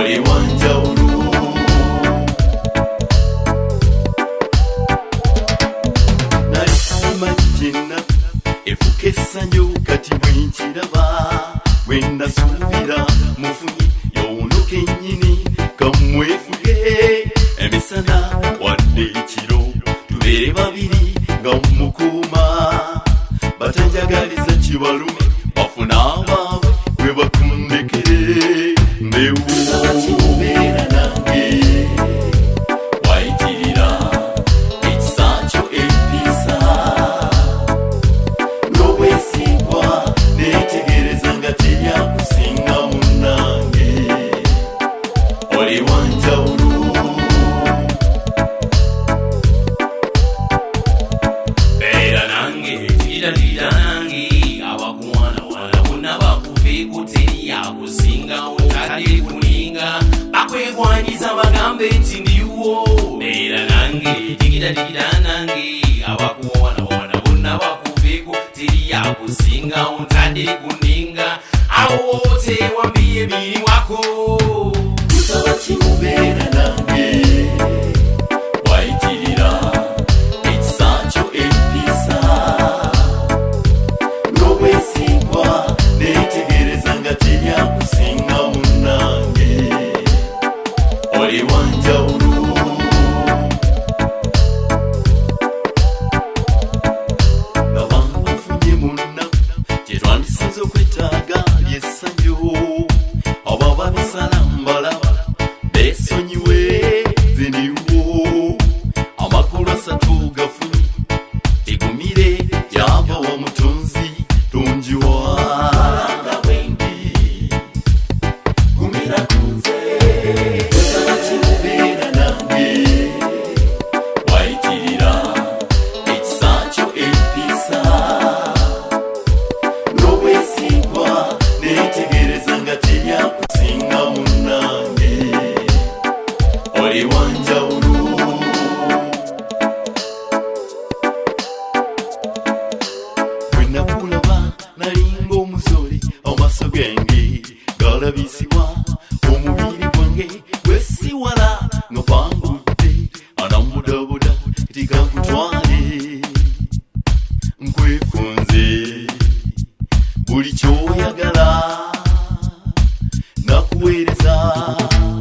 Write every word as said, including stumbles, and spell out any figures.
oli wanjawulo. Nali simajjena efuka essanyu kati bwenkiraba bwennasuubira mufunyi y'owonoka ennyini kamwefuge emisana wadde ekiro tubeere babiri nga mumukuuma batanjagaliza kibalume bafuna abaabwe bwe bakundekere mbewo kimubeera nange wayitirira ekisa kyo empisa n'obwesigwa neetegereza nga teryakusinga munnange oli wanjawulo. Beera nange tirira nange abakuwana wana bonna bakuveeko teryakusinga otadde kuninga bakwegwanyiza bagambe nti ndiwo. Beera nange tirira nange abakuwana wana bonna bakuveeko teryakusinga otadde kuninga awo tewambiye miriwako kusaba kimubeera nange wayitirira ekisa kyo empisa n'obwesigwa neetegereza nga teryakusinga munnange oli wanjawulo. nga banfunye munna kye twandisinza okwetaaga lyessanyu abo babisala mbalaba beesonyiwe ziniwo amakulu asatu gafunye tegumire gyava wa mutonzi tunjiwa alanga bwendi gumira kunze kusaba kimubeera nange wayitirira ekisa kyo empisa n'obwesigwa neetegereza nga teryakusinga munnange oli wanjawulo. bwe nakulaba nalinga omuzole amaaso genge galabisibwa omubiri gwange gwesiwala nga pangudde anamudabuda tigakutwale nkwefunze buli kyoyagala nakuweereza